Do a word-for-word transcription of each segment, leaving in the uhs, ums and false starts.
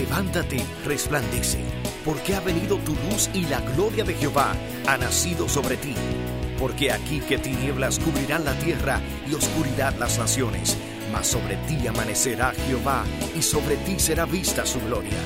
Levántate, resplandece, porque ha venido tu luz y la gloria de Jehová ha nacido sobre ti. Porque aquí que tinieblas cubrirán la tierra y oscuridad las naciones, mas sobre ti amanecerá Jehová y sobre ti será vista su gloria.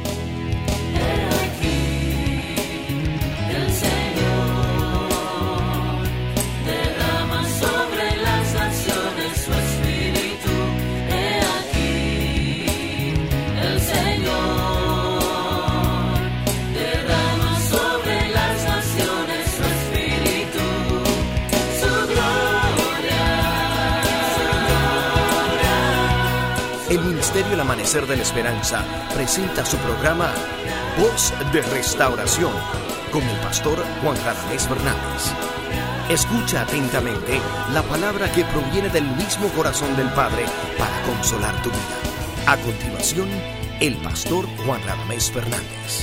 El Ministerio El Amanecer de la Esperanza presenta su programa Voz de Restauración con el pastor Juan Radamés Fernández. Escucha atentamente la palabra que proviene del mismo corazón del Padre para consolar tu vida. A continuación, el pastor Juan Radamés Fernández.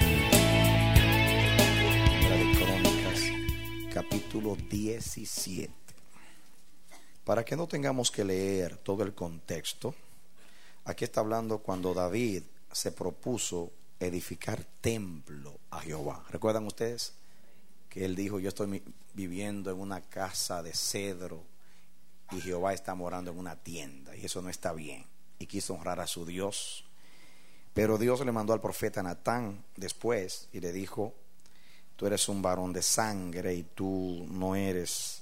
De Crónicas, capítulo diecisiete. Para que no tengamos que leer todo el contexto, aquí está hablando cuando David se propuso edificar templo a Jehová. ¿Recuerdan ustedes? Que él dijo: yo estoy viviendo en una casa de cedro y Jehová está morando en una tienda, y eso no está bien. Y quiso honrar a su Dios. Pero Dios le mandó al profeta Natán después y le dijo: tú eres un varón de sangre y tú no eres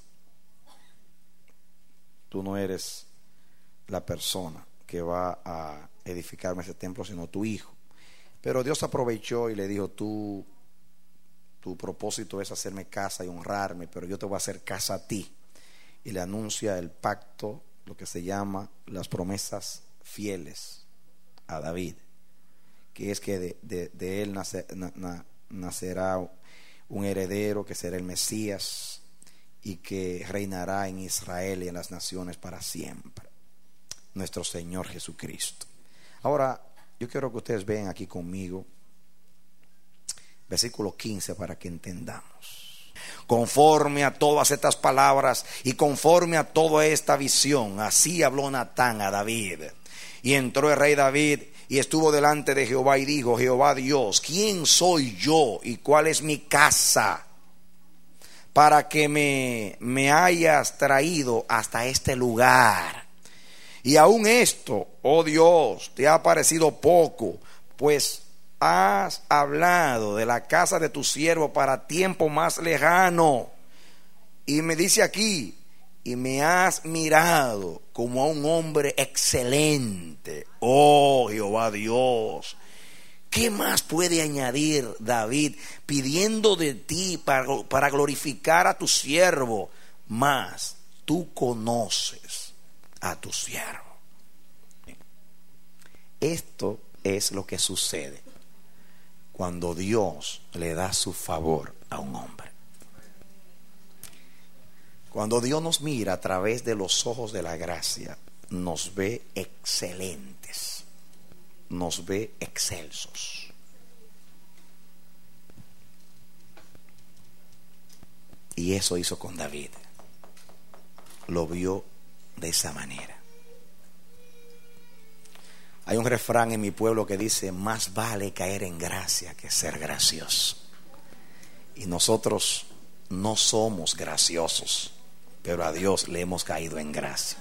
tú no eres la persona que va a edificarme ese templo, sino tu hijo. Pero Dios aprovechó y le dijo: tú, tu propósito es hacerme casa y honrarme, pero yo te voy a hacer casa a ti. Y le anuncia el pacto, lo que se llama las promesas fieles a David, que es que de, de, de él nace, na, na, nacerá un heredero que será el Mesías y que reinará en Israel y en las naciones para siempre, nuestro Señor Jesucristo. Ahora yo quiero que ustedes vean aquí conmigo versículo quince para que entendamos. Conforme a todas estas palabras y conforme a toda esta visión, así habló Natán a David. Y entró el rey David y estuvo delante de Jehová y dijo: Jehová Dios, ¿quién soy yo y cuál es mi casa para que me, me hayas traído hasta este lugar? Y aún esto, oh Dios, te ha parecido poco, pues has hablado de la casa de tu siervo para tiempo más lejano. Y me dice aquí: y me has mirado como a un hombre excelente. Oh Jehová Dios, ¿qué más puede añadir David pidiendo de ti para, para glorificar a tu siervo? Mas tú conoces a tu siervo. Esto es lo que sucede cuando Dios le da su favor a un hombre. Cuando Dios nos mira a través de los ojos de la gracia, nos ve excelentes, nos ve excelsos. Y eso hizo con David. Lo vio de esa manera. Hay un refrán en mi pueblo que dice: más vale caer en gracia que ser gracioso. Y nosotros no somos graciosos, pero a Dios le hemos caído en gracia.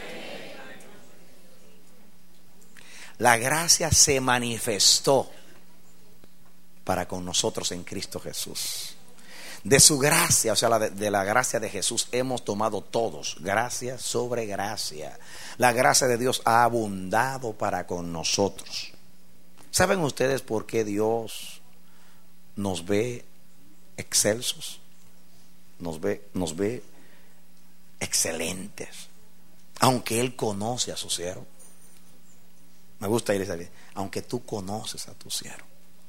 La gracia se manifestó para con nosotros en Cristo Jesús. De su gracia, o sea, la de, de la gracia de Jesús hemos tomado todos, gracia sobre gracia. La gracia de Dios ha abundado para con nosotros. ¿Saben ustedes por qué Dios nos ve excelsos? Nos ve, nos ve excelentes, aunque Él conoce a su siervo. Me gusta ir a esa, aunque tú conoces a tu siervo.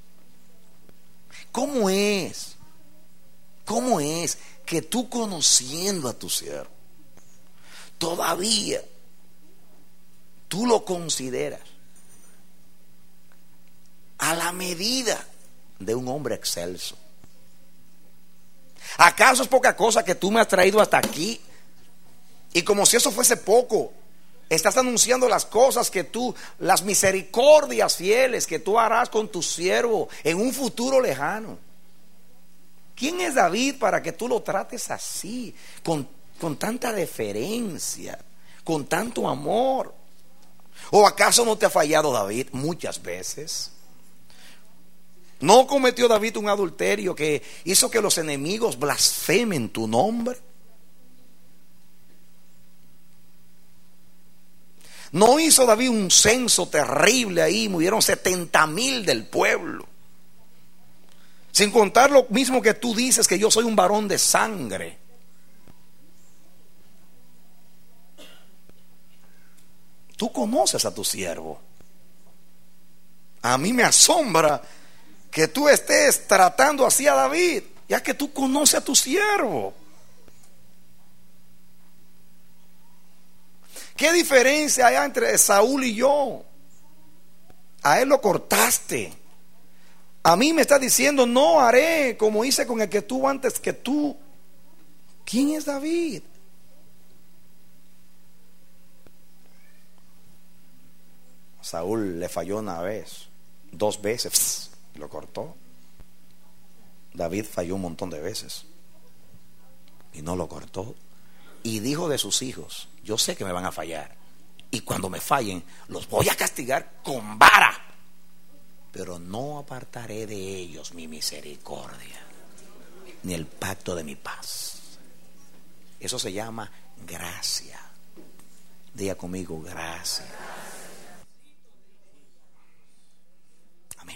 ¿Cómo es? ¿Cómo es que tú, conociendo a tu siervo, todavía tú lo consideras a la medida de un hombre excelso? ¿Acaso es poca cosa que tú me has traído hasta aquí? Y como si eso fuese poco, Estás anunciando las cosas que tú, las misericordias fieles que tú harás con tu siervo en un futuro lejano. ¿Quién es David para que tú lo trates así, con, con tanta deferencia, con tanto amor? ¿O acaso no te ha fallado David muchas veces? ¿No cometió David un adulterio que hizo que los enemigos blasfemen tu nombre? ¿No hizo David un censo terrible ahí? Murieron setenta mil del pueblo. Sin contar lo mismo que tú dices, que yo soy un varón de sangre. Tú conoces a tu siervo. A mí me asombra que tú estés tratando así a David, ya que tú conoces a tu siervo. ¿Qué diferencia hay entre Saúl y yo? A él lo cortaste. A mí me está diciendo, no haré como hice con el que tuvo antes que tú. ¿Quién es David? Saúl le falló una vez, dos veces, lo cortó. David falló un montón de veces y no lo cortó. Y dijo de sus hijos: yo sé que me van a fallar, y cuando me fallen los voy a castigar con vara, pero no apartaré de ellos mi misericordia ni el pacto de mi paz. Eso se llama gracia. Diga conmigo: gracia. Amén.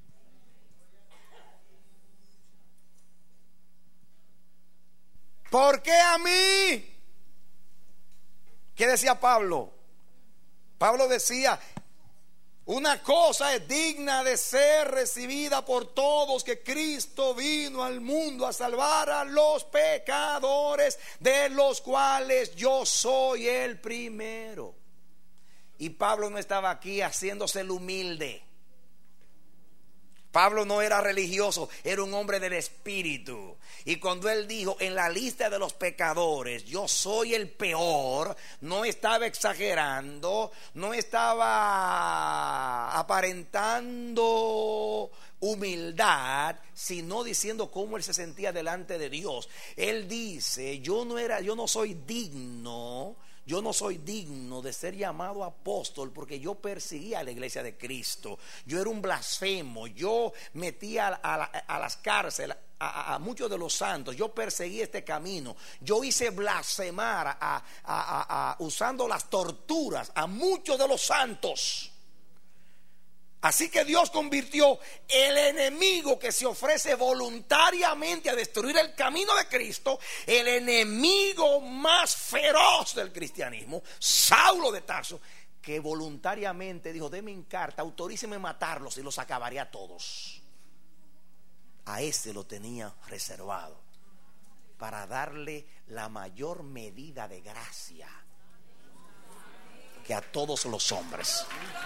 ¿Por qué a mí? ¿Qué decía Pablo? Pablo decía: una cosa es digna de ser recibida por todos, que Cristo vino al mundo a salvar a los pecadores, de los cuales yo soy el primero. Y Pablo no estaba aquí haciéndose el humilde. Pablo no era religioso, era un hombre del espíritu. Y cuando él dijo: en la lista de los pecadores yo soy el peor, no estaba exagerando, no estaba aparentando humildad, sino diciendo cómo él se sentía delante de Dios. Él dice: yo no era, yo no soy digno. Yo no soy digno de ser llamado apóstol, porque yo perseguía a la iglesia de Cristo. Yo era un blasfemo. Yo metía a, a, a las cárceles a, a, a muchos de los santos. Yo perseguí este camino. Yo hice blasfemar a, a, a, a, usando las torturas a muchos de los santos. Así que Dios convirtió el enemigo que se ofrece voluntariamente a destruir el camino de Cristo, el enemigo más feroz del cristianismo, Saulo de Tarso, que voluntariamente dijo: deme en carta, autoríceme matarlos y los acabaré a todos. A ese lo tenía reservado para darle la mayor medida de gracia que a todos los hombres.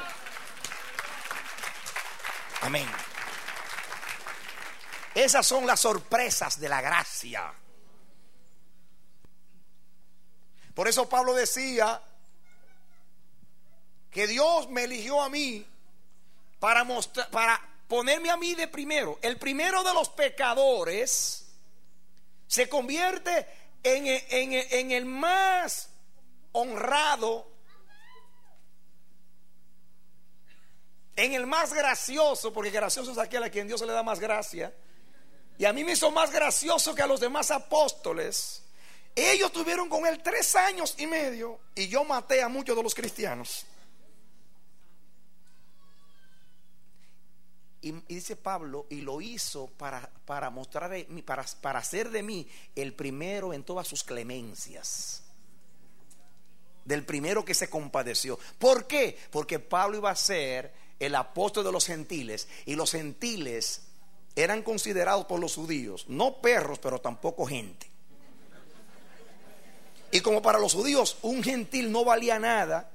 Amén. Esas son las sorpresas de la gracia. Por eso Pablo decía que Dios me eligió a mí para mostrar, para ponerme a mí de primero. El primero de los pecadores se convierte en, en, en el más honrado, en el más gracioso, porque gracioso es aquel a quien Dios se le da más gracia. Y a mí me hizo más gracioso que a los demás apóstoles. Ellos tuvieron con él tres años y medio, y yo maté a muchos de los cristianos. Y, y dice Pablo, y lo hizo para, para mostrar, para, para hacer de mí el primero en todas sus clemencias. Del primero que se compadeció. ¿Por qué? Porque Pablo iba a ser el apóstol de los gentiles, y los gentiles eran considerados por los judíos no perros, pero tampoco gente. Y como para los judíos un gentil no valía nada,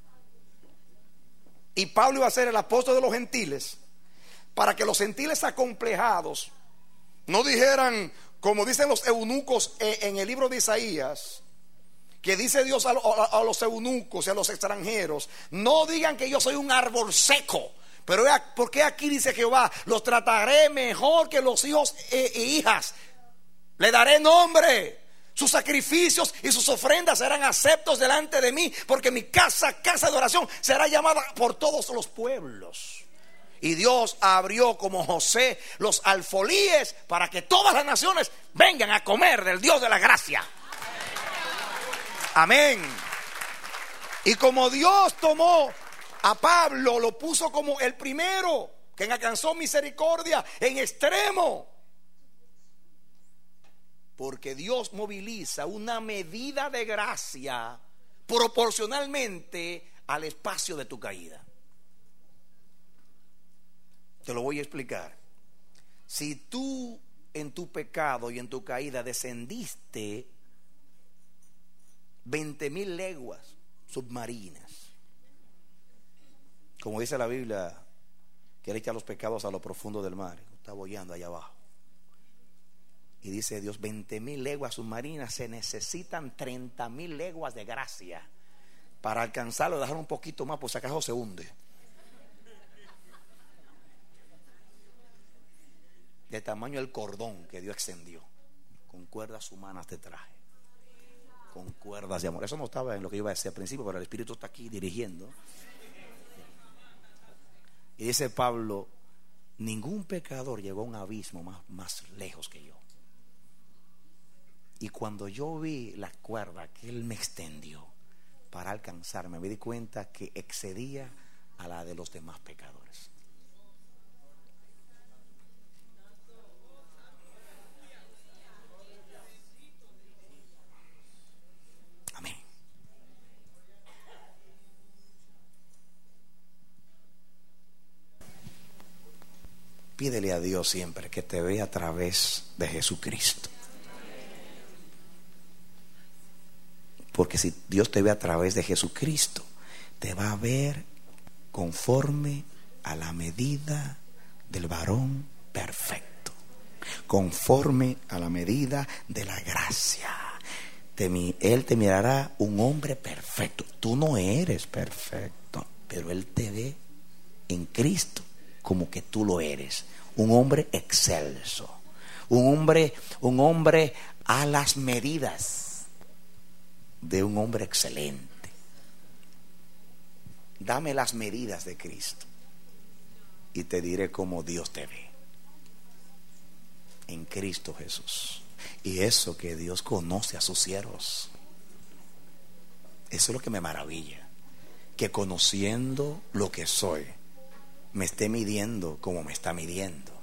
y Pablo iba a ser el apóstol de los gentiles, para que los gentiles acomplejados no dijeran, como dicen los eunucos en el libro de Isaías, que dice Dios a, a, a los eunucos y a los extranjeros: no digan que yo soy un árbol seco. Pero porque aquí dice Jehová: los trataré mejor que los hijos e, e hijas. Le daré nombre. Sus sacrificios y sus ofrendas serán aceptos delante de mí, porque mi casa, casa de oración, será llamada por todos los pueblos. Y Dios abrió como José los alfolíes para que todas las naciones vengan a comer del Dios de la gracia. Amén. Y como Dios tomó a Pablo, lo puso como el primero que alcanzó misericordia en extremo, porque Dios moviliza una medida de gracia proporcionalmente al espacio de tu caída. Te lo voy a explicar. Si tú en tu pecado y en tu caída descendiste veinte mil leguas submarinas, como dice la Biblia, que Él echa los pecados a lo profundo del mar, está boyando allá abajo. Y dice Dios: veinte mil leguas submarinas, se necesitan treinta mil leguas de gracia para alcanzarlo, dejar un poquito más, por si acaso se hunde. De tamaño el cordón que Dios extendió, con cuerdas humanas te traje, con cuerdas de amor. Eso no estaba en lo que yo iba a decir al principio, pero el Espíritu está aquí dirigiendo. Y dice Pablo: ningún pecador llegó a un abismo más, más lejos que yo. Y cuando yo vi la cuerda que Él me extendió para alcanzarme, me di cuenta que excedía a la de los demás pecadores. Amén. Pídele a Dios siempre que te vea a través de Jesucristo. Porque si Dios te ve a través de Jesucristo, te va a ver conforme a la medida del varón perfecto, conforme a la medida de la gracia. Te, él te mirará un hombre perfecto. Tú no eres perfecto, pero Él te ve en Cristo como que tú lo eres, un hombre excelso, un hombre, un hombre a las medidas de un hombre excelente. Dame las medidas de Cristo y te diré cómo Dios te ve en Cristo Jesús. Y eso que Dios conoce a sus siervos, eso es lo que me maravilla, que conociendo lo que soy, me esté midiendo como me está midiendo.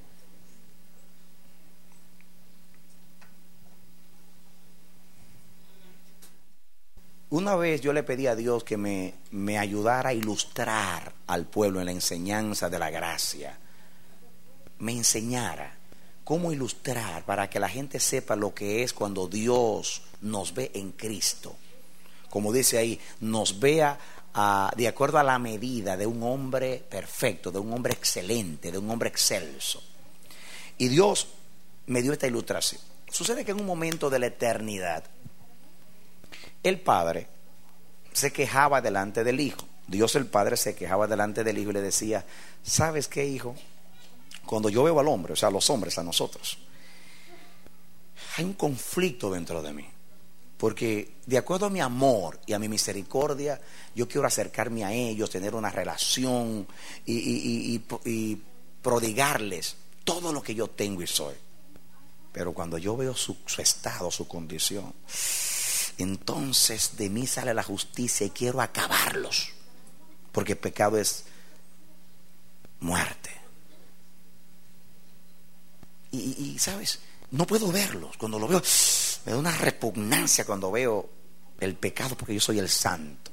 Una vez yo le pedí a Dios que me, me ayudara a ilustrar al pueblo en la enseñanza de la gracia. Me enseñara cómo ilustrar para que la gente sepa lo que es cuando Dios nos ve en Cristo. Como dice ahí, nos vea uh, de acuerdo a la medida de un hombre perfecto, de un hombre excelente, de un hombre excelso. Y Dios me dio esta ilustración. Sucede que en un momento de la eternidad, el Padre se quejaba delante del Hijo. Dios el Padre se quejaba delante del Hijo y le decía: ¿sabes qué, hijo? Cuando yo veo al hombre, o sea, a los hombres, a nosotros, hay un conflicto dentro de mí. Porque de acuerdo a mi amor y a mi misericordia, yo quiero acercarme a ellos, tener una relación y, y, y, y prodigarles todo lo que yo tengo y soy. Pero cuando yo veo su, su estado, su condición, entonces de mí sale la justicia y quiero acabarlos, porque el pecado es muerte. Y, y, y sabes, no puedo verlos. Cuando lo veo, me da una repugnancia cuando veo el pecado, porque yo soy el santo.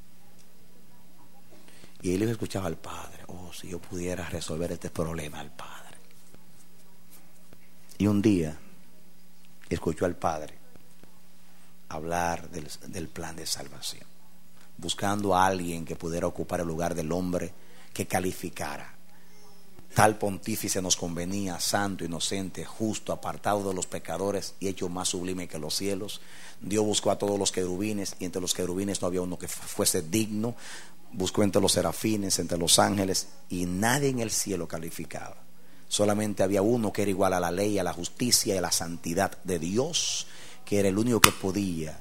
Y él escuchaba al Padre: oh, si yo pudiera resolver este problema al Padre. Y un día escuchó al Padre hablar del, del plan de salvación, buscando a alguien que pudiera ocupar el lugar del hombre, que calificara. Tal pontífice nos convenía, santo, inocente, justo, apartado de los pecadores y hecho más sublime que los cielos. Dios buscó a todos los querubines, y entre los querubines no había uno que fuese digno. Buscó entre los serafines, entre los ángeles, y nadie en el cielo calificaba. Solamente había uno que era igual a la ley, a la justicia y a la santidad de Dios, que era el único que podía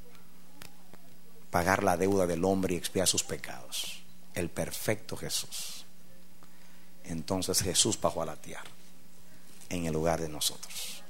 pagar la deuda del hombre y expiar sus pecados. El perfecto Jesús. Entonces Jesús bajó a la tierra en el lugar de nosotros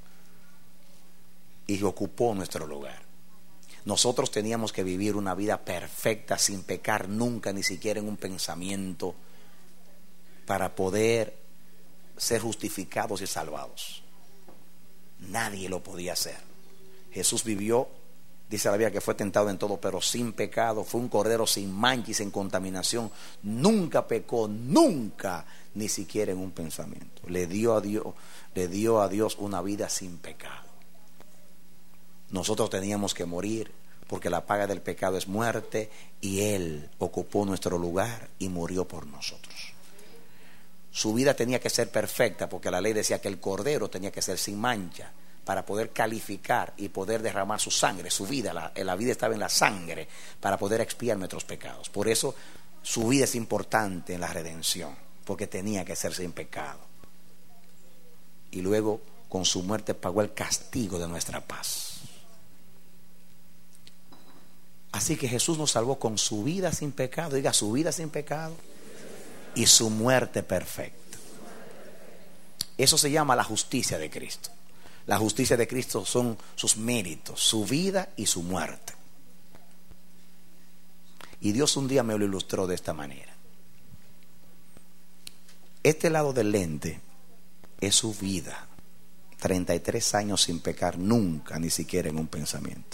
y ocupó nuestro lugar. Nosotros teníamos que vivir una vida perfecta, sin pecar nunca, ni siquiera en un pensamiento, para poder ser justificados y salvados. Nadie lo podía hacer. Jesús vivió, dice la Biblia, que fue tentado en todo, pero sin pecado. Fue un cordero sin mancha y sin contaminación. Nunca pecó, nunca, ni siquiera en un pensamiento. Le dio a Dios, le dio a Dios una vida sin pecado. Nosotros teníamos que morir, porque la paga del pecado es muerte, y Él ocupó nuestro lugar y murió por nosotros. Su vida tenía que ser perfecta, porque la ley decía que el cordero tenía que ser sin mancha, para poder calificar y poder derramar su sangre, su vida. La, la vida estaba en la sangre, para poder expiar nuestros pecados. Por eso su vida es importante en la redención, porque tenía que ser sin pecado. Y luego con su muerte pagó el castigo de nuestra paz. Así que Jesús nos salvó con su vida sin pecado. Diga, su vida sin pecado y su muerte perfecta. Eso se llama la justicia de Cristo. La justicia de Cristo son sus méritos, su vida y su muerte. Y Dios un día me lo ilustró de esta manera. Este lado del lente es su vida. treinta y tres años sin pecar nunca, ni siquiera en un pensamiento.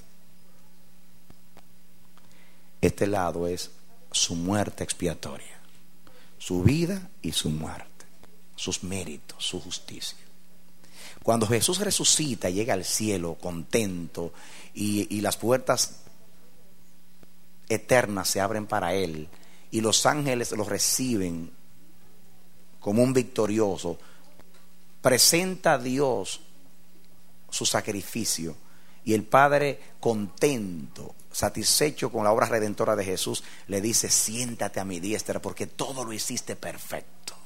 Este lado es su muerte expiatoria, su vida y su muerte, sus méritos, su justicia. Cuando Jesús resucita, llega al cielo contento, y, y las puertas eternas se abren para Él, y los ángeles lo reciben como un victorioso, presenta a Dios su sacrificio, y el Padre, contento, satisfecho con la obra redentora de Jesús, le dice: siéntate a mi diestra, porque todo lo hiciste perfecto.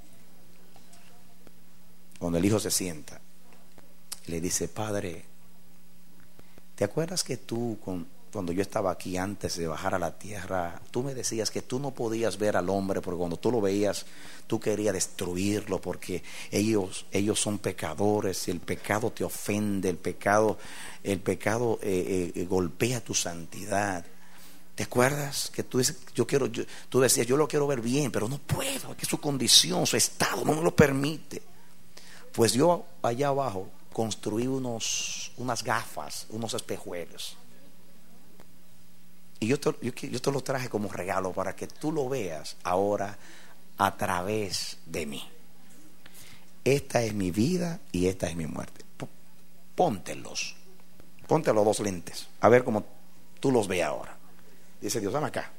Cuando el Hijo se sienta, le dice: Padre, ¿te acuerdas que tú, cuando yo estaba aquí antes de bajar a la tierra, tú me decías que tú no podías ver al hombre, porque cuando tú lo veías, tú querías destruirlo, porque ellos, ellos son pecadores, y el pecado te ofende, el pecado, el pecado eh, eh, golpea tu santidad? ¿Te acuerdas que tú dices, yo quiero, yo, tú decías, yo lo quiero ver bien, pero no puedo, que su condición, su estado no me lo permite? Pues yo allá abajo construí unos, unas gafas, unos espejuelos, y yo te, yo, yo te lo traje como regalo para que tú lo veas ahora a través de mí. Esta es mi vida y esta es mi muerte. Póntelos, ponte los dos lentes, a ver cómo tú los ves ahora. Dice Dios, dame acá.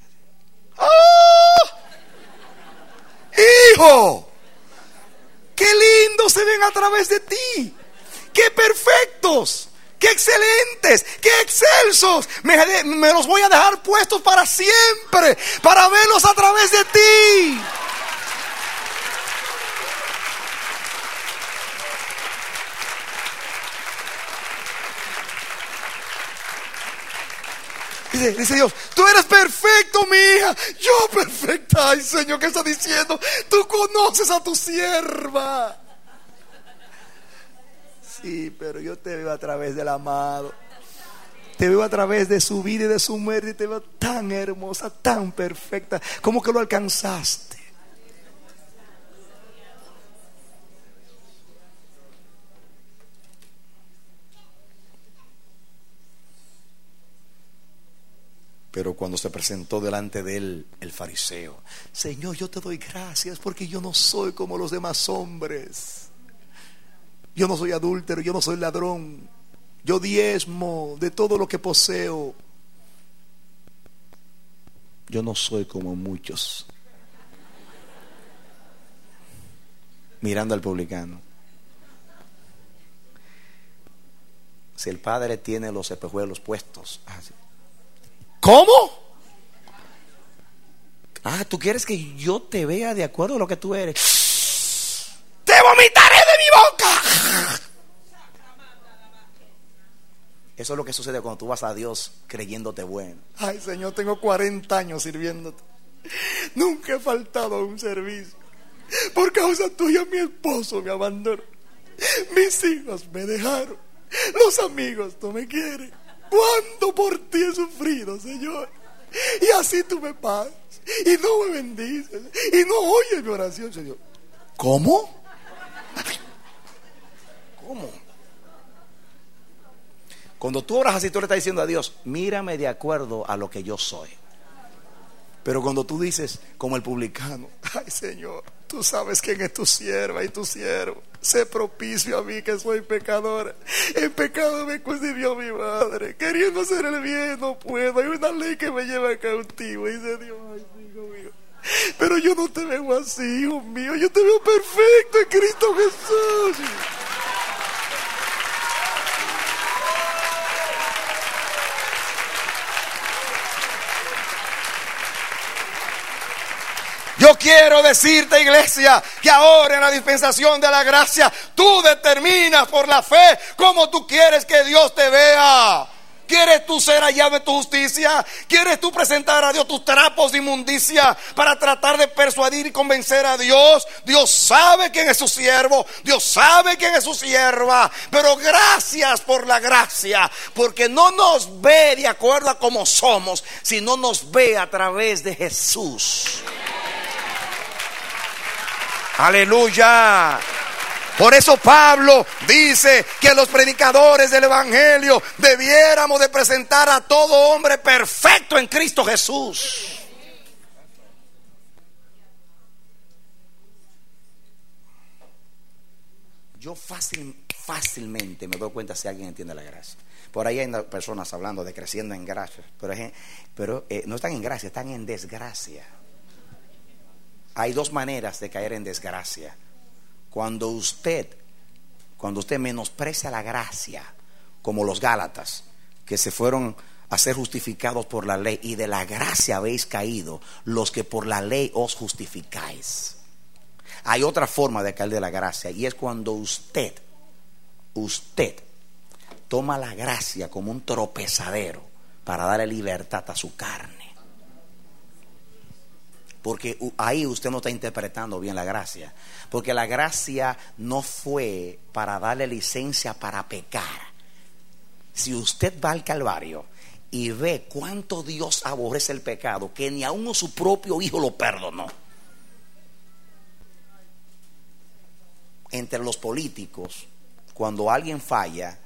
¡Ah! ¡Hijo! ¡Qué lindos se ven a través de ti! ¡Qué perfectos! ¡Qué excelentes! ¡Qué excelsos! Me, me los voy a dejar puestos para siempre, para verlos a través de ti. Dice, dice Dios, tú eres perfecto, mi hija. Yo perfecta. Ay, Señor, ¿qué está diciendo? Tú conoces a tu sierva. Sí, pero yo te veo a través del amado. Te veo a través de su vida y de su muerte. Y te veo tan hermosa, tan perfecta. ¿Cómo que lo alcanzaste? Pero cuando se presentó delante de él el fariseo: Señor, yo te doy gracias porque yo no soy como los demás hombres. Yo no soy adúltero, yo no soy ladrón. Yo diezmo de todo lo que poseo. Yo no soy como muchos. mirando al publicano. Si el padre tiene los espejuelos puestos. ¿Cómo? Ah, ¿tú quieres que yo te vea de acuerdo a lo que tú eres? ¡Te vomitaré de mi boca! Eso es lo que sucede cuando tú vas a Dios creyéndote bueno. Ay, Señor, tengo cuarenta años sirviéndote. Nunca he faltado a un servicio. Por causa tuya mi esposo me abandonó. Mis hijos me dejaron. Los amigos no me quieren. ¿Cuánto por ti he sufrido, Señor? Y así tú me pagas y no me bendices y no oyes mi oración, Señor. ¿Cómo? ¿Cómo? Cuando tú oras así, tú le estás diciendo a Dios: mírame de acuerdo a lo que yo soy. Pero cuando tú dices, como el publicano: ay, Señor, tú sabes quién es tu sierva y tu siervo. Sé propicio a mí que soy pecadora. En pecado me concibió mi madre. Queriendo hacer el bien no puedo. Hay una ley que me lleva cautivo. Y dice Dios: ay, hijo mío, pero yo no te veo así, hijo mío. Yo te veo perfecto en Cristo Jesús. Yo quiero decirte, iglesia, que ahora en la dispensación de la gracia tú determinas por la fe cómo tú quieres que Dios te vea. ¿Quieres tú ser hallado en tu justicia? ¿Quieres tú presentar a Dios tus trapos de inmundicia para tratar de persuadir y convencer a Dios? Dios sabe quién es su siervo, Dios sabe quién es su sierva. Pero gracias por la gracia, porque no nos ve de acuerdo a cómo somos, sino nos ve a través de Jesús. Aleluya. Por eso Pablo dice que los predicadores del evangelio debiéramos de presentar a todo hombre perfecto en Cristo Jesús. Yo fácil, fácilmente me doy cuenta si alguien entiende la gracia. Por ahí hay personas hablando de creciendo en gracia, pero, pero eh, no están en gracia, están en desgracia. Hay dos maneras de caer en desgracia. Cuando usted, cuando usted menosprecia la gracia, como los Gálatas, que se fueron a ser justificados por la ley, y de la gracia habéis caído, los que por la ley os justificáis. Hay otra forma de caer de la gracia, y es cuando usted, usted toma la gracia como un tropezadero para darle libertad a su carne. Porque ahí usted no está interpretando bien la gracia. Porque la gracia no fue para darle licencia para pecar. Si usted va al Calvario y ve cuánto Dios aborrece el pecado, que ni aun su propio hijo lo perdonó. Entre los políticos, cuando alguien falla,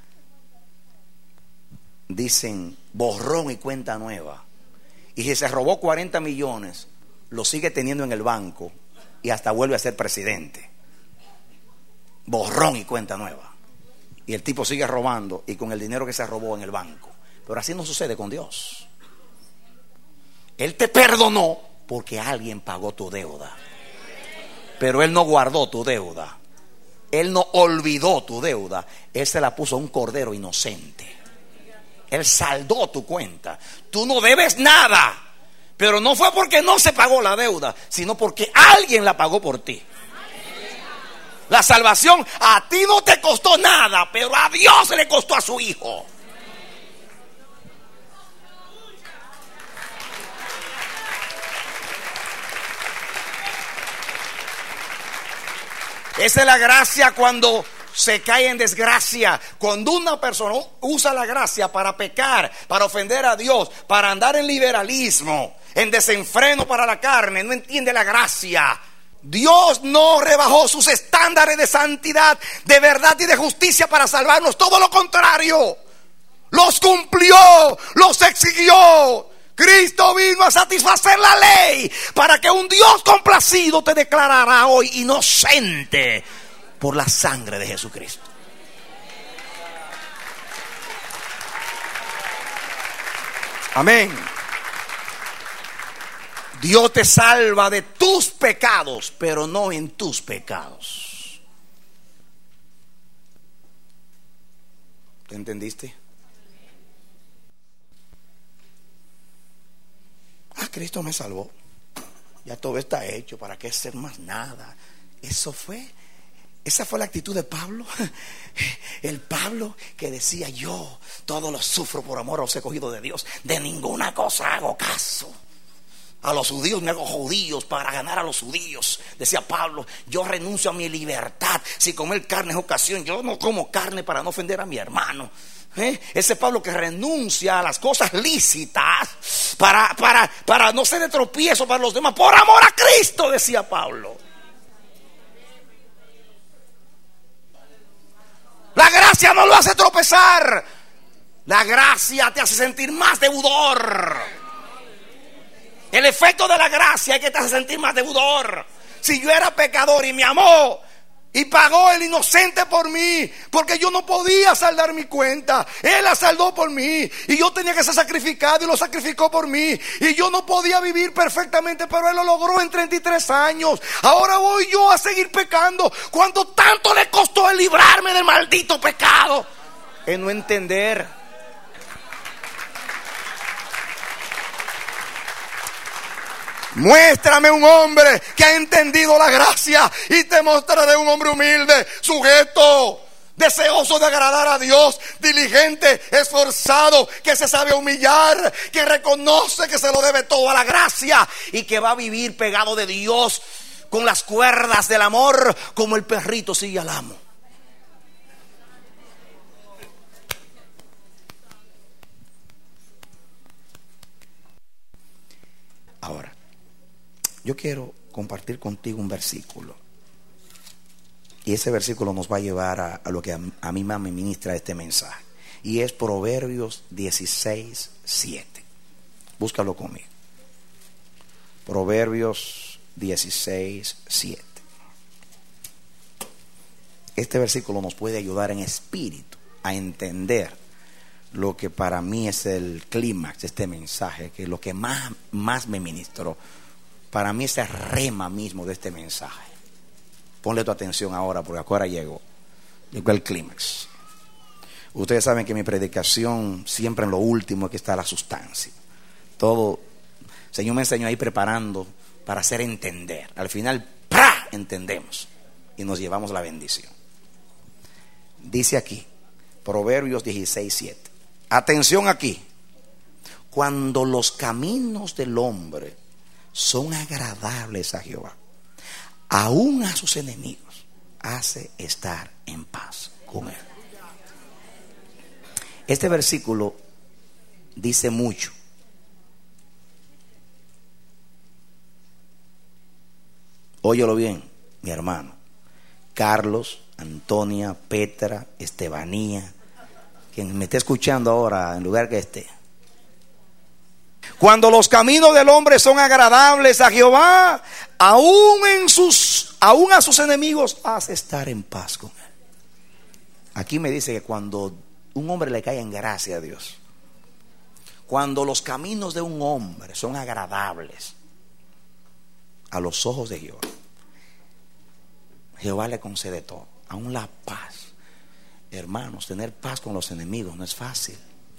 dicen borrón y cuenta nueva. Y si se robó cuarenta millones, lo sigue teniendo en el banco y hasta vuelve a ser presidente. Borrón y cuenta nueva. Y el tipo sigue robando y con el dinero que se robó en el banco. Pero así no sucede con Dios. Él te perdonó porque alguien pagó tu deuda. Pero Él no guardó tu deuda. Él no olvidó tu deuda. Él se la puso a un cordero inocente. Él saldó tu cuenta. Tú no debes nada. Pero no fue porque no se pagó la deuda, sino porque alguien la pagó por ti. La salvación a ti no te costó nada, pero a Dios le costó a su hijo. Esa es la gracia cuando se cae en desgracia. Cuando una persona usa la gracia para pecar, para ofender a Dios, para andar en liberalismo, en desenfreno para la carne, no entiende la gracia. Dios no rebajó sus estándares de santidad, de verdad y de justicia para salvarnos. Todo lo contrario, los cumplió, los exigió. Cristo vino a satisfacer la ley para que un Dios complacido te declarara hoy inocente por la sangre de Jesucristo. Amén. Dios te salva de tus pecados, pero no en tus pecados. ¿Te entendiste? Ah, Cristo me salvó. Ya todo está hecho, ¿para qué hacer más nada? Eso fue, esa fue la actitud de Pablo. El Pablo que decía: yo todo lo sufro por amor a los escogidos de Dios, de ninguna cosa hago caso. A los judíos me hago judíos para ganar a los judíos. Decía Pablo: yo renuncio a mi libertad. Si comer carne es ocasión, yo no como carne para no ofender a mi hermano. ¿Eh? Ese Pablo que renuncia a las cosas lícitas para, para, para no ser de tropiezo para los demás, por amor a Cristo, decía Pablo. La gracia no lo hace tropezar. La gracia te hace sentir más deudor. El efecto de la gracia es que te hace sentir más deudor. Si yo era pecador y me amó y pagó el inocente por mí, porque yo no podía saldar mi cuenta, Él la saldó por mí y yo tenía que ser sacrificado y lo sacrificó por mí, y yo no podía vivir perfectamente, pero Él lo logró en treinta y tres años. Ahora voy yo a seguir pecando cuando tanto le costó el librarme del maldito pecado. Es no entender. Muéstrame un hombre que ha entendido la gracia y te mostraré un hombre humilde, sujeto, deseoso de agradar a Dios, diligente, esforzado, que se sabe humillar, que reconoce que se lo debe todo a la gracia y que va a vivir pegado de Dios con las cuerdas del amor, como el perrito sigue al amo. Ahora, yo quiero compartir contigo un versículo, y ese versículo nos va a llevar a, a lo que a, a mí más me ministra este mensaje, y es Proverbios dieciséis, siete. Búscalo conmigo. Proverbios dieciséis, siete. Este versículo nos puede ayudar en espíritu a entender lo que para mí es el clímax de este mensaje, que es lo que más, más me ministró. Para mí es el rema mismo de este mensaje. Ponle tu atención ahora, porque ahora llegó. Llegó el clímax. Ustedes saben que mi predicación siempre en lo último es que está la sustancia. Todo, el Señor me enseñó ahí preparando para hacer entender. Al final, ¡pra!, entendemos y nos llevamos la bendición. Dice aquí, Proverbios dieciséis, siete. Atención aquí. Cuando los caminos del hombre son agradables a Jehová, aún a sus enemigos hace estar en paz con él. Este versículo dice mucho. Óyelo bien, mi hermano. Carlos, Antonia, Petra, Estebanía, quien me esté escuchando ahora en lugar que esté. Cuando los caminos del hombre son agradables a Jehová, aún en sus, aún a sus enemigos hace estar en paz con él. Aquí me dice que cuando un hombre le cae en gracia a Dios, cuando los caminos de un hombre son agradables a los ojos de Jehová, Jehová le concede todo, aún la paz. Hermanos, tener paz con los enemigos no es fácil.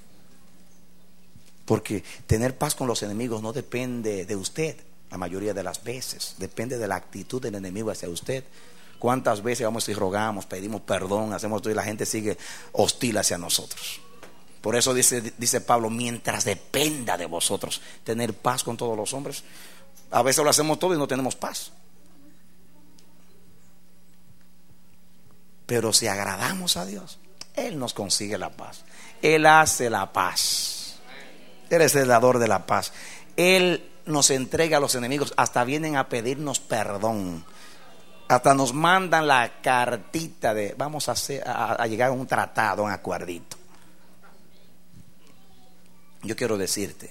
Porque tener paz con los enemigos no depende de usted, la mayoría de las veces. Depende de la actitud del enemigo hacia usted. ¿Cuántas veces vamos y rogamos, pedimos perdón, hacemos todo y la gente sigue hostil hacia nosotros? Por eso dice, dice Pablo, mientras dependa de vosotros tener paz con todos los hombres. A veces lo hacemos todo y no tenemos paz. Pero si agradamos a Dios, Él nos consigue la paz. Él hace la paz. Él es el dador de la paz. Él nos entrega a los enemigos. Hasta vienen a pedirnos perdón. Hasta nos mandan la cartita de vamos a, hacer, a, a llegar a un tratado, a un acuerdito. Yo quiero decirte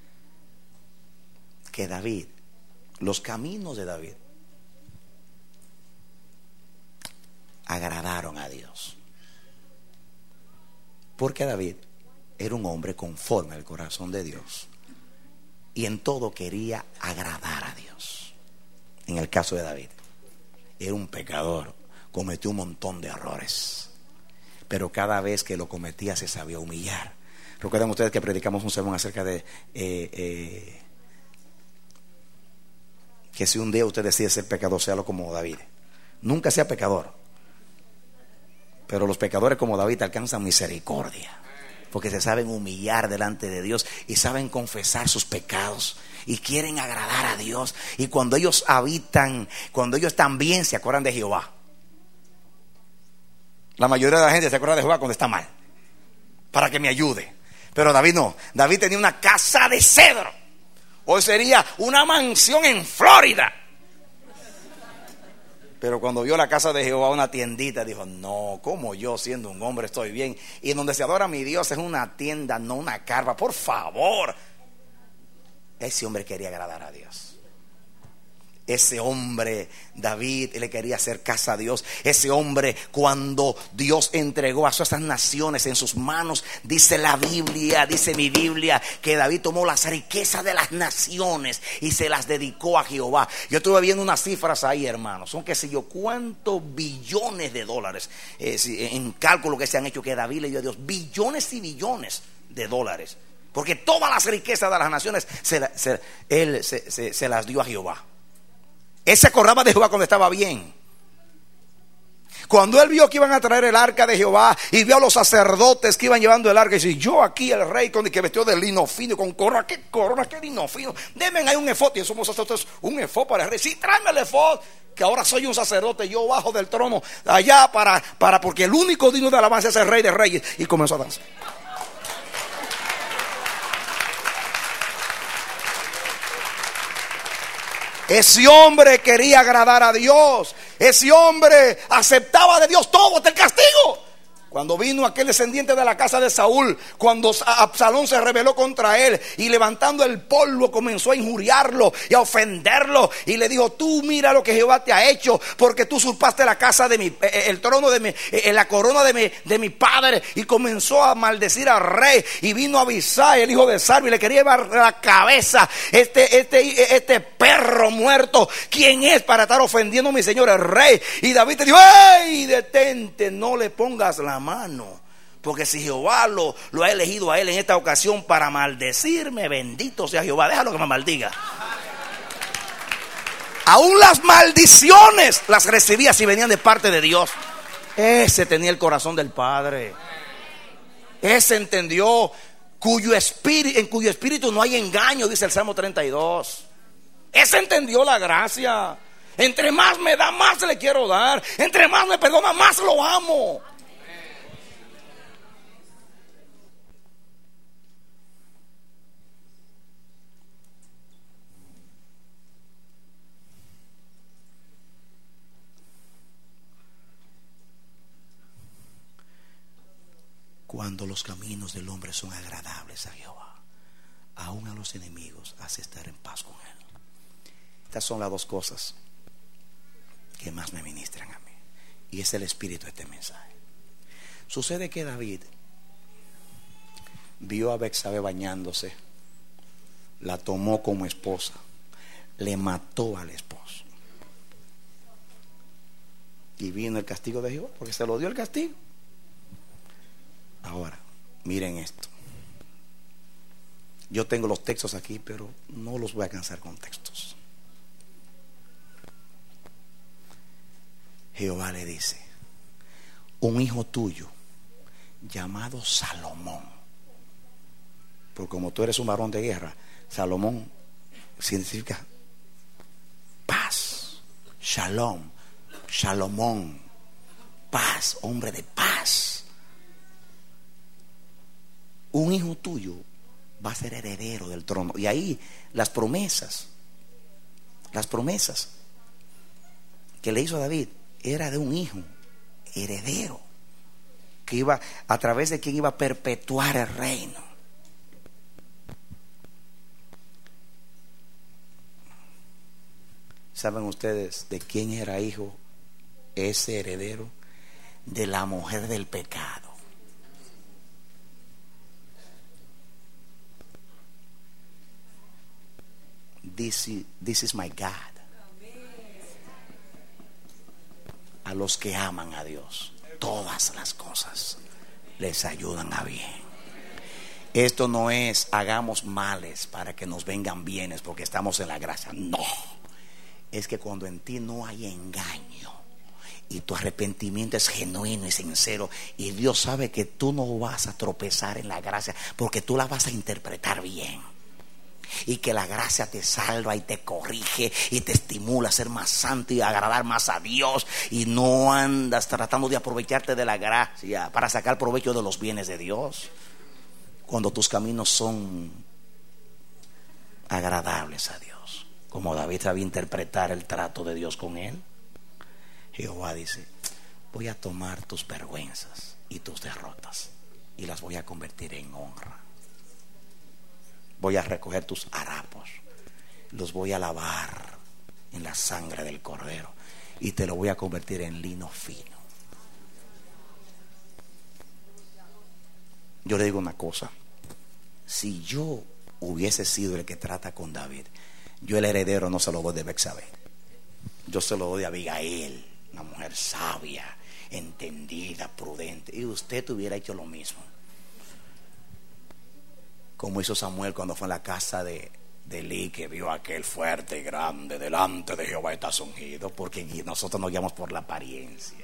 que David, los caminos de David agradaron a Dios. Porque David era un hombre conforme al corazón de Dios y en todo quería agradar a Dios. En el caso de David, era un pecador, cometió un montón de errores, pero cada vez que lo cometía se sabía humillar. Recuerdan ustedes que predicamos un sermón acerca de eh, eh, que si un día usted decide ser pecador, séalo como David. Nunca sea pecador, pero los pecadores como David alcanzan misericordia, porque se saben humillar delante de Dios y saben confesar sus pecados y quieren agradar a Dios. Y cuando ellos habitan, cuando ellos están bien, se acuerdan de Jehová. La mayoría de la gente se acuerda de Jehová cuando está mal, para que me ayude. Pero David no. David tenía una casa de cedro. Hoy sería una mansión en Florida. Pero cuando vio la casa de Jehová, una tiendita, dijo: no, como yo siendo un hombre estoy bien. Y donde se adora a mi Dios es una tienda, no una carpa. Por favor. Ese hombre quería agradar a Dios. Ese hombre, David, le quería hacer casa a Dios. Ese hombre, cuando Dios entregó a esas naciones en sus manos, dice la Biblia, dice mi Biblia, que David tomó las riquezas de las naciones y se las dedicó a Jehová. Yo estuve viendo unas cifras ahí, hermanos. Son qué sé yo cuántos billones de dólares eh, en cálculo que se han hecho, que David le dio a Dios. Billones y billones de dólares. Porque todas las riquezas de las naciones se, se, él se, se, se las dio a Jehová. Él se acordaba de Jehová cuando estaba bien. Cuando él vio que iban a traer el arca de Jehová y vio a los sacerdotes que iban llevando el arca, y dice: yo aquí el rey con el que vestió de lino fino, con corona, qué corona, qué lino fino, denme ahí un efod. Y somos sacerdotes, un efod para el rey. Sí, tráeme el efod, que ahora soy un sacerdote, yo bajo del trono allá para, para porque el único digno de alabanza es el rey de reyes. Y comenzó a danzar. Ese hombre quería agradar a Dios. Ese hombre aceptaba de Dios todo, hasta el castigo. Cuando vino aquel descendiente de la casa de Saúl, cuando Absalón se rebeló contra él y levantando el polvo comenzó a injuriarlo y a ofenderlo, y le dijo: tú mira lo que Jehová te ha hecho, porque tú usurpaste la casa de mi, el trono de mi, la corona de mi, de mi padre. Y comenzó a maldecir al rey. Y vino Abisai, el hijo de Sarvi, y le quería llevar la cabeza. Este, este, este perro muerto, ¿quién es para estar ofendiendo a mi señor el rey? Y David te dijo: ¡ey, detente! No le pongas la mano, porque si Jehová lo, lo ha elegido a él en esta ocasión para maldecirme, bendito sea Jehová, déjalo que me maldiga. Aún las maldiciones las recibía si venían de parte de Dios. Ese tenía el corazón del Padre. Ese entendió cuyo espíritu, en cuyo espíritu no hay engaño, dice el Salmo treinta y dos. Ese entendió la gracia. Entre más me da, más le quiero dar. Entre más me perdona, más lo amo. Cuando los caminos del hombre son agradables a Jehová, aún a los enemigos hace estar en paz con él. Estas son las dos cosas que más me ministran a mí, y es el espíritu de este mensaje. Sucede que David vio a Betsabé bañándose, la tomó como esposa, le mató al esposo, y vino el castigo de Jehová, porque se lo dio el castigo. Ahora, miren esto. Yo tengo los textos aquí, pero no los voy a cansar con textos. Jehová le dice: un hijo tuyo llamado Salomón, porque como tú eres un varón de guerra, Salomón significa paz, shalom, Salomón, paz, hombre de paz. Un hijo tuyo va a ser heredero del trono. Y ahí las promesas, las promesas que le hizo a David era de un hijo heredero, que iba, a través de quien iba a perpetuar el reino. ¿Saben ustedes de quién era hijo ese heredero? De la mujer del pecado. This is, this is my God. A los que aman a Dios. todas las cosas les ayudan a bien. Esto no es hagamos males para que nos vengan bienes porque estamos en la gracia. No, es que cuando en ti no hay engaño y tu arrepentimiento es genuino y sincero, y Dios sabe que tú no vas a tropezar en la gracia porque tú la vas a interpretar bien, y que la gracia te salva y te corrige y te estimula a ser más santo y a agradar más a Dios, y no andas tratando de aprovecharte de la gracia para sacar provecho de los bienes de Dios. Cuando tus caminos son agradables a Dios, como David sabía interpretar el trato de Dios con él, Jehová dice: voy a tomar tus vergüenzas y tus derrotas y las voy a convertir en honra. Voy a recoger tus harapos, los voy a lavar en la sangre del cordero y te lo voy a convertir en lino fino. Yo le digo una cosa: si yo hubiese sido el que trata con David, yo el heredero no se lo doy de Betsabé, yo se lo doy de Abigail, una mujer sabia, entendida, prudente. Y usted hubiera hecho lo mismo, como hizo Samuel cuando fue a la casa de, de Elí, que vio a aquel fuerte y grande: delante de Jehová estás ungido. Porque nosotros nos guiamos por la apariencia,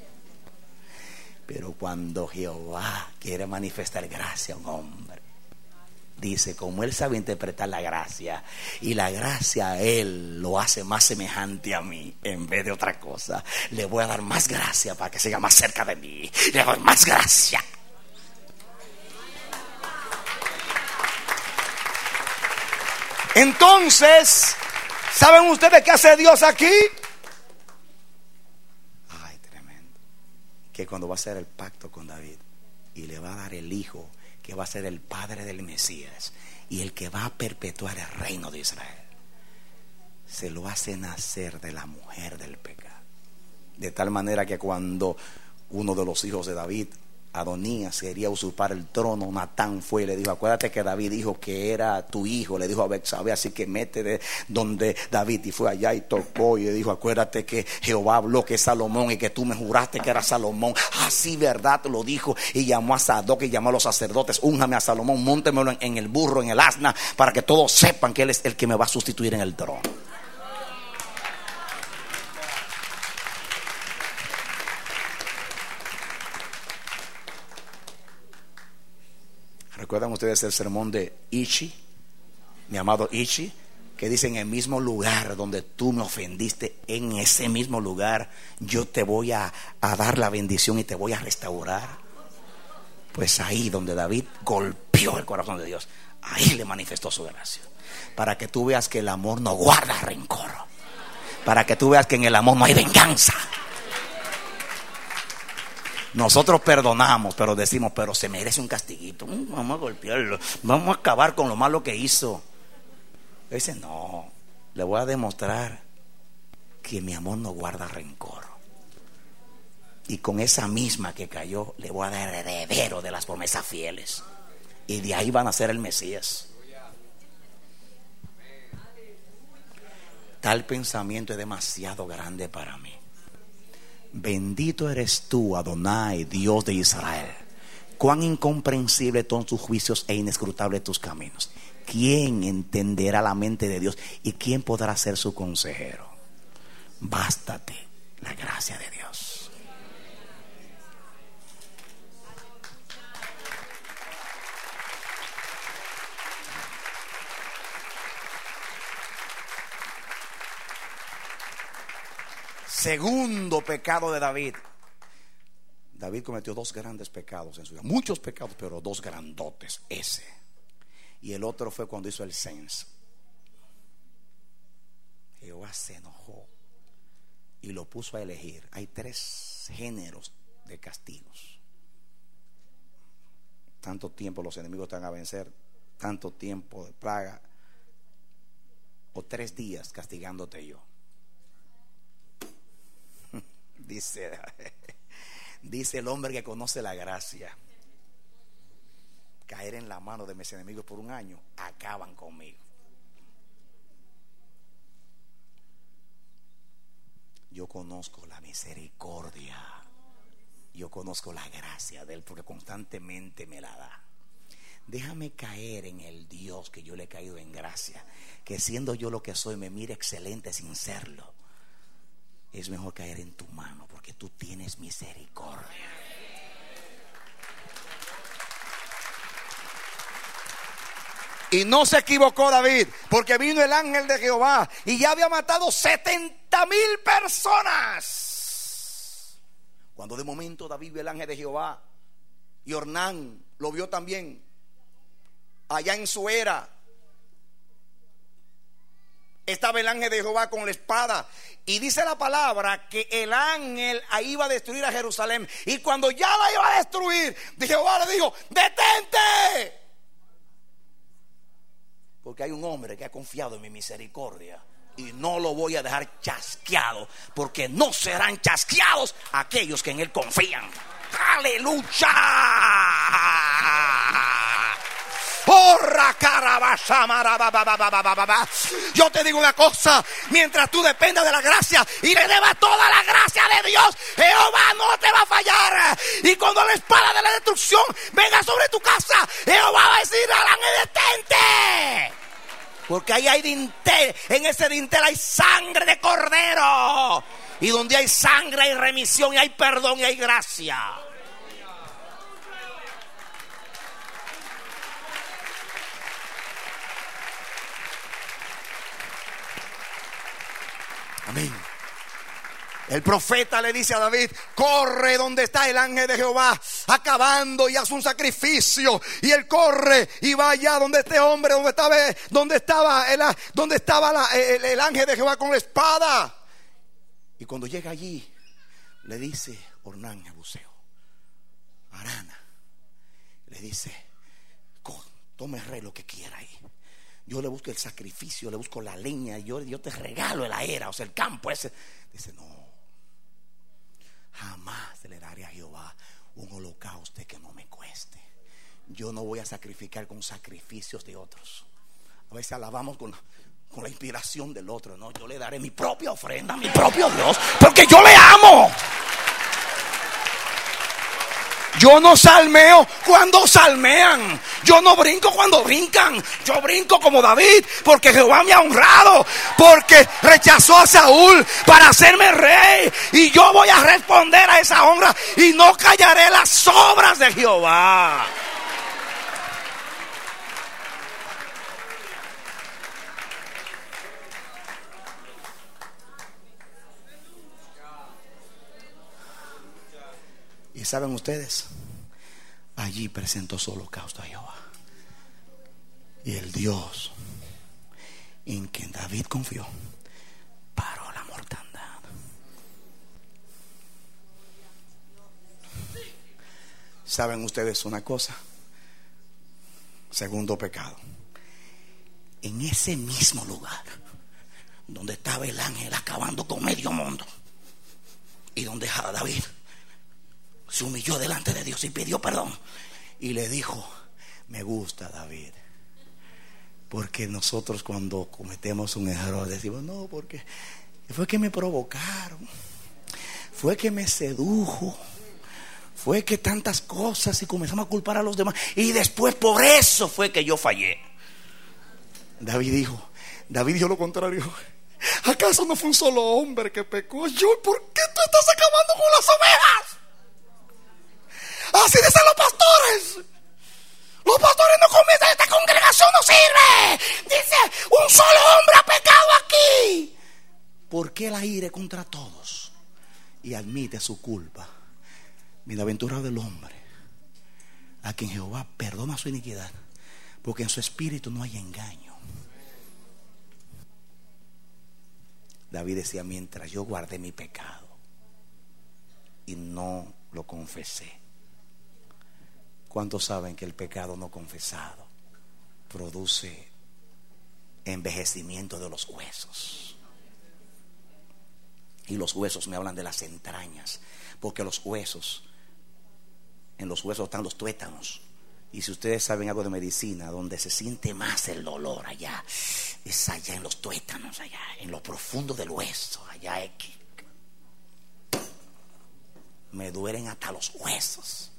pero cuando Jehová quiere manifestar gracia a un hombre, dice, como él sabe interpretar la gracia, y la gracia a él lo hace más semejante a mí en vez de otra cosa, le voy a dar más gracia para que siga más cerca de mí. Le doy más gracia. Entonces, ¿saben ustedes qué hace Dios aquí? Ay, tremendo. Que cuando va a hacer el pacto con David y le va a dar el hijo que va a ser el padre del Mesías y el que va a perpetuar el reino de Israel, se lo hace nacer de la mujer del pecado. De tal manera que cuando uno de los hijos de David, Adonías, quería usurpar el trono, Natán fue y le dijo: acuérdate que David dijo que era tu hijo, le dijo a Betsabé, así que mete de donde David. Y fue allá y tocó y le dijo: acuérdate que Jehová habló que es Salomón y que tú me juraste que era Salomón. Así verdad lo dijo. Y llamó a Sadoc y llamó a los sacerdotes: únjame a Salomón, móntemelo en, en el burro, en el asna, para que todos sepan que él es el que me va a sustituir en el trono. ¿Recuerdan ustedes el sermón de Ishi, mi amado Ishi? Que dice: en el mismo lugar donde tú me ofendiste, en ese mismo lugar yo te voy a, a dar la bendición y te voy a restaurar. Pues ahí donde David golpeó el corazón de Dios, ahí le manifestó su gracia, para que tú veas que el amor no guarda rencor, para que tú veas que en el amor no hay venganza. Nosotros perdonamos, pero decimos: pero se merece un castiguito, vamos a golpearlo, vamos a acabar con lo malo que hizo. Dice: no, le voy a demostrar que mi amor no guarda rencor, y con esa misma que cayó le voy a dar heredero de las promesas fieles, y de ahí van a ser el Mesías. Tal pensamiento es demasiado grande para mí. Bendito eres tú, Adonai, Dios de Israel. Cuán incomprensibles son tus juicios e inescrutables tus caminos. ¿Quién entenderá la mente de Dios y quién podrá ser su consejero? Bástate la gracia de Dios. Segundo pecado de David. David cometió dos grandes pecados en su vida. Muchos pecados, pero dos grandotes. Ese. Y el otro fue cuando hizo el censo. Jehová se enojó y lo puso a elegir. Hay tres géneros de castigos. Tanto tiempo los enemigos te van a vencer, tanto tiempo de plaga, o tres días castigándote yo. Dice, dice el hombre que conoce la gracia: caer en la mano de mis enemigos por un año, acaban conmigo. Yo conozco la misericordia yo conozco la gracia de Él porque constantemente me la da. Déjame caer en el Dios que yo le he caído en gracia, que siendo yo lo que soy me mira excelente sin serlo. Es mejor caer en tu mano porque tú tienes misericordia. Y no se equivocó David, porque vino el ángel de Jehová y ya había matado setenta mil personas. Cuando de momento David vio el ángel de Jehová, y Ornán lo vio también, allá en su era, estaba el ángel de Jehová con la espada. Y dice la palabra que el ángel ahí iba a destruir a Jerusalén. Y cuando ya la iba a destruir, Jehová le dijo: detente, porque hay un hombre que ha confiado en mi misericordia y no lo voy a dejar chasqueado, porque no serán chasqueados aquellos que en él confían. ¡Aleluya! Yo te digo una cosa: mientras tú dependas de la gracia y le debas toda la gracia de Dios, Jehová no te va a fallar. Y cuando la espada de la destrucción venga sobre tu casa, Jehová va a decir al ángel: detente, porque ahí hay dintel, en ese dintel hay sangre de cordero, y donde hay sangre hay remisión y hay perdón y hay gracia. Amén. El profeta le dice a David: corre donde está el ángel de Jehová acabando y hace un sacrificio. Y él corre y va allá donde este hombre, donde estaba, donde estaba, el, donde estaba la, el, el ángel de Jehová con la espada. Y cuando llega allí, le dice Ornán Jebuseo, Arana, le dice: tome el rey lo que quiera ahí. Yo le busco el sacrificio, le busco la leña, yo, yo te regalo la era, o sea, el campo ese. Dice: no, jamás le daré a Jehová un holocausto que no me cueste. Yo no voy a sacrificar con sacrificios de otros. A veces alabamos con, con la inspiración del otro. No, yo le daré mi propia ofrenda a mi propio Dios, porque yo le amo. Yo no salmeo cuando salmean. Yo no brinco cuando brincan. Yo brinco como David, porque Jehová me ha honrado, porque rechazó a Saúl para hacerme rey. Y yo voy a responder a esa honra y no callaré las obras de Jehová. Y saben ustedes, allí presentó su holocausto a Jehová. Y el Dios en quien David confió paró la mortandad. ¿Saben ustedes una cosa? Segundo pecado. En ese mismo lugar donde estaba el ángel acabando con medio mundo, y donde David se humilló delante de Dios y pidió perdón, y le dijo: me gusta, David, porque nosotros cuando cometemos un error decimos: no, porque fue que me provocaron, fue que me sedujo, fue que tantas cosas, y comenzamos a culpar a los demás, y después por eso fue que yo fallé. David dijo, David dijo lo contrario: ¿acaso no fue un solo hombre que pecó? Yo, ¿por qué tú estás acabando con las ovejas? Así dicen los pastores. Los pastores no comienzan, esta congregación no sirve. Dice: un solo hombre ha pecado aquí. ¿Por qué la ira contra todos? Y admite su culpa. Bienaventurado el hombre a quien Jehová perdona su iniquidad, porque en su espíritu no hay engaño. David decía: mientras yo guardé mi pecado y no lo confesé. ¿Cuántos saben que el pecado no confesado produce envejecimiento de los huesos? Y los huesos me hablan de las entrañas, porque los huesos, en los huesos están los tuétanos. Y si ustedes saben algo de medicina, donde se siente más el dolor allá, es allá en los tuétanos, allá en lo profundo del hueso, allá es que... me duelen hasta los huesos.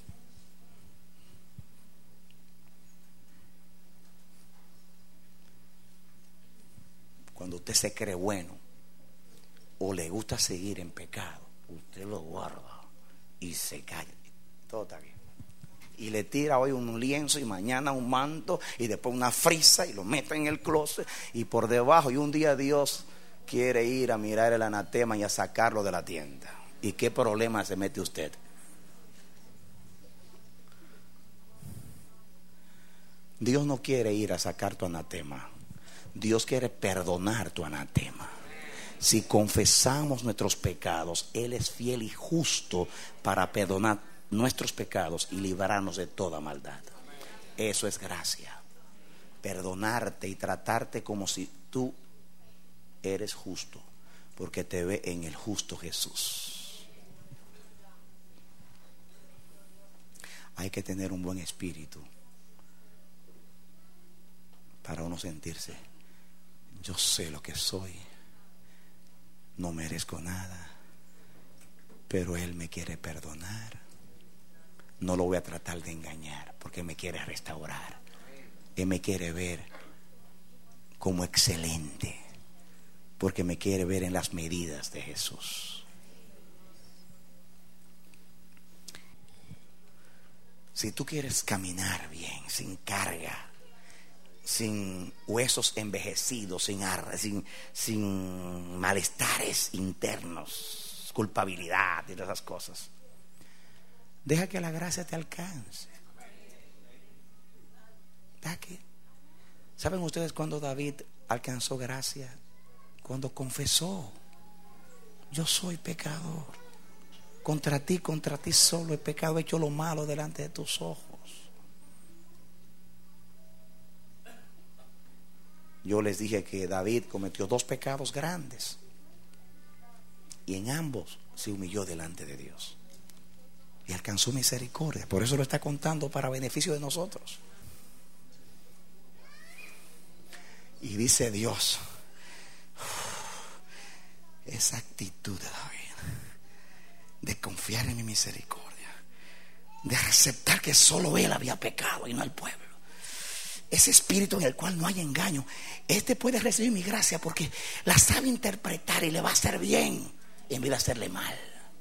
Cuando usted se cree bueno o le gusta seguir en pecado, usted lo guarda y se calla. Todo está bien. Y le tira hoy un lienzo y mañana un manto y después una frisa y lo mete en el closet y por debajo, y un día Dios quiere ir a mirar el anatema y a sacarlo de la tienda. ¿Y qué problema se mete usted? Dios no quiere ir a sacar tu anatema. Dios quiere perdonar tu anatema. Si confesamos nuestros pecados, Él es fiel y justo para perdonar nuestros pecados y librarnos de toda maldad. Eso es gracia. Perdonarte y tratarte como si tú eres justo, porque te ve en el justo Jesús. Hay que tener un buen espíritu para uno sentirse: yo sé lo que soy, no merezco nada, pero Él me quiere perdonar. No lo voy a tratar de engañar, porque me quiere restaurar. Él me quiere ver como excelente, porque me quiere ver en las medidas de Jesús. Si tú quieres caminar bien, sin carga, sin huesos envejecidos, sin, sin, sin malestares internos, culpabilidad y todas esas cosas, deja que la gracia te alcance. Deja que... ¿Saben ustedes cuando David alcanzó gracia? Cuando confesó: yo soy pecador, contra ti, contra ti solo he pecado, he hecho lo malo delante de tus ojos. Yo les dije que David cometió dos pecados grandes y en ambos se humilló delante de Dios y alcanzó misericordia. Por eso lo está contando para beneficio de nosotros. Y dice Dios: esa actitud de David, de confiar en mi misericordia, de aceptar que solo él había pecado y no el pueblo, ese espíritu en el cual no hay engaño, este puede recibir mi gracia porque la sabe interpretar y le va a hacer bien en vez de hacerle mal.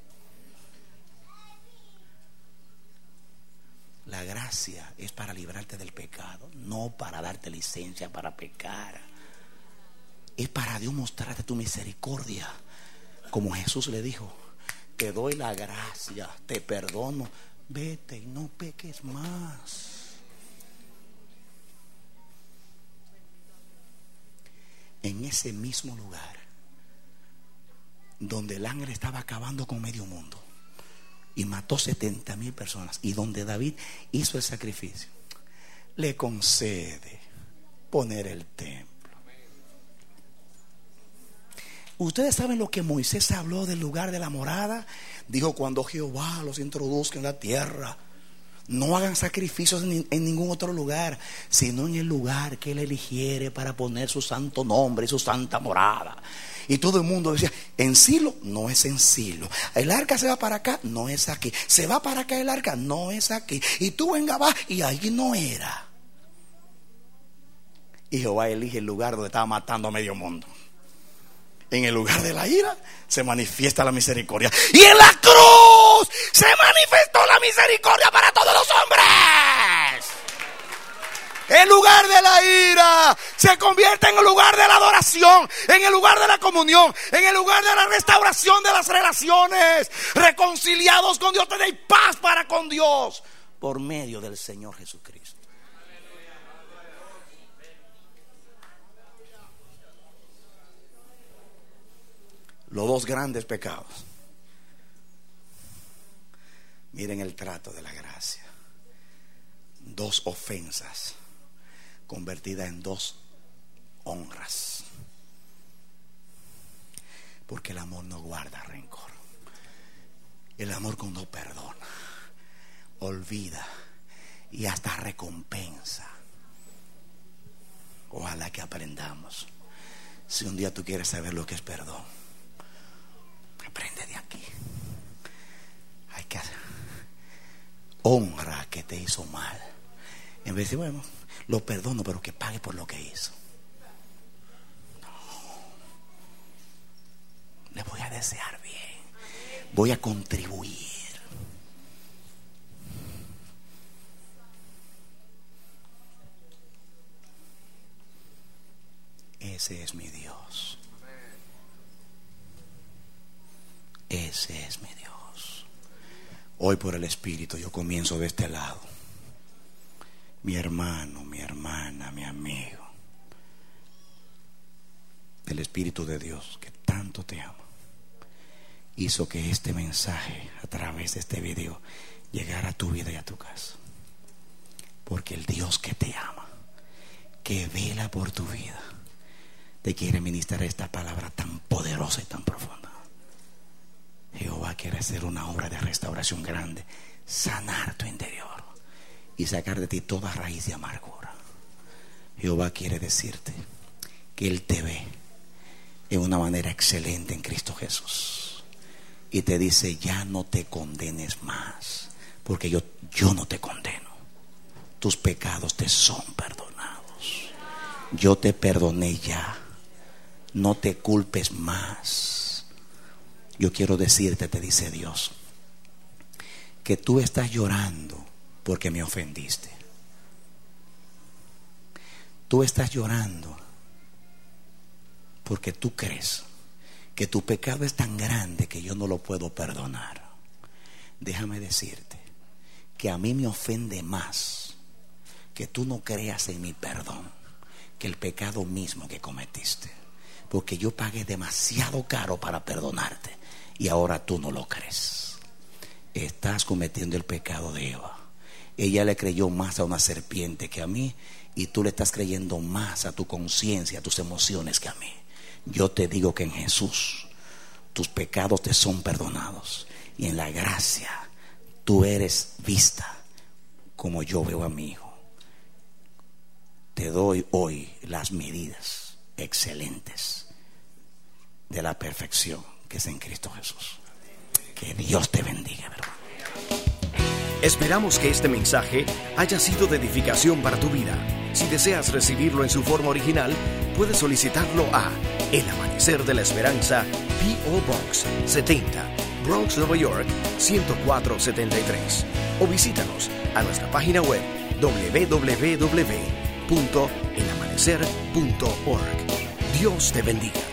La gracia es para librarte del pecado, no para darte licencia para pecar. Es para Dios mostrarte tu misericordia, como Jesús le dijo: te doy la gracia, te perdono, vete y no peques más. En ese mismo lugar donde el ángel estaba acabando con medio mundo y mató setenta mil personas, y donde David hizo el sacrificio, le concede poner el templo. Ustedes saben lo que Moisés habló del lugar de la morada. Dijo: cuando Jehová los introduzca en la tierra, no hagan sacrificios en, en ningún otro lugar, sino en el lugar que él eligiere para poner su santo nombre y su santa morada. Y todo el mundo decía: en Silo, no es en Silo. El arca se va para acá, no es aquí. Se va para acá el arca, no es aquí. Y tú en Gabá, y ahí no era. Y Jehová elige el lugar donde estaba matando a medio mundo. En el lugar de la ira se manifiesta la misericordia, y en la cruz se manifestó la misericordia para todos los hombres. El lugar de la ira se convierte en el lugar de la adoración, en el lugar de la comunión, en el lugar de la restauración de las relaciones. Reconciliados con Dios, tenéis paz para con Dios por medio del Señor Jesucristo. Los dos grandes pecados. Miren el trato de la gracia. Dos ofensas convertidas en dos honras. Porque el amor no guarda rencor. El amor cuando perdona, olvida y hasta recompensa. Ojalá que aprendamos. Si un día tú quieres saber lo que es perdón, aprende de aquí. que honra que te hizo mal. En vez de, bueno, lo perdono, pero que pague por lo que hizo. No. Le voy a desear bien. Voy a contribuir. Ese es mi Dios. Ese es mi Dios. Hoy por el Espíritu yo comienzo de este lado. Mi hermano, mi hermana, mi amigo. El Espíritu de Dios que tanto te ama hizo que este mensaje a través de este video llegara a tu vida y a tu casa. Porque el Dios que te ama, que vela por tu vida, te quiere ministrar esta palabra tan poderosa y tan profunda. Jehová quiere hacer una obra de restauración grande, sanar tu interior y sacar de ti toda raíz de amargura. Jehová quiere decirte que Él te ve de una manera excelente en Cristo Jesús y te dice: ya no te condenes más, porque yo, yo no te condeno. Tus pecados te son perdonados. Yo te perdoné ya. No te culpes más. Yo quiero decirte, te dice Dios, que tú estás llorando porque me ofendiste. Tú estás llorando porque tú crees que tu pecado es tan grande que yo no lo puedo perdonar. Déjame decirte que a mí me ofende más que tú no creas en mi perdón que el pecado mismo que cometiste. Porque yo pagué demasiado caro para perdonarte y ahora tú no lo crees. Estás cometiendo el pecado de Eva. Ella le creyó más a una serpiente que a mí, y tú le estás creyendo más a tu conciencia, a tus emociones que a mí. Yo te digo que en Jesús tus pecados te son perdonados, y en la gracia tú eres vista como yo veo a mi hijo. Te doy hoy las medidas excelentes de la perfección que es en Cristo Jesús. Que Dios te bendiga, ¿verdad? Esperamos que este mensaje haya sido de edificación para tu vida. Si deseas recibirlo en su forma original, puedes solicitarlo a El Amanecer de la Esperanza, P O Box setenta, Bronx, Nueva York ciento cuatro setenta y tres, o visítanos a nuestra página web doble u doble u doble u punto el amanecer punto org. Dios te bendiga.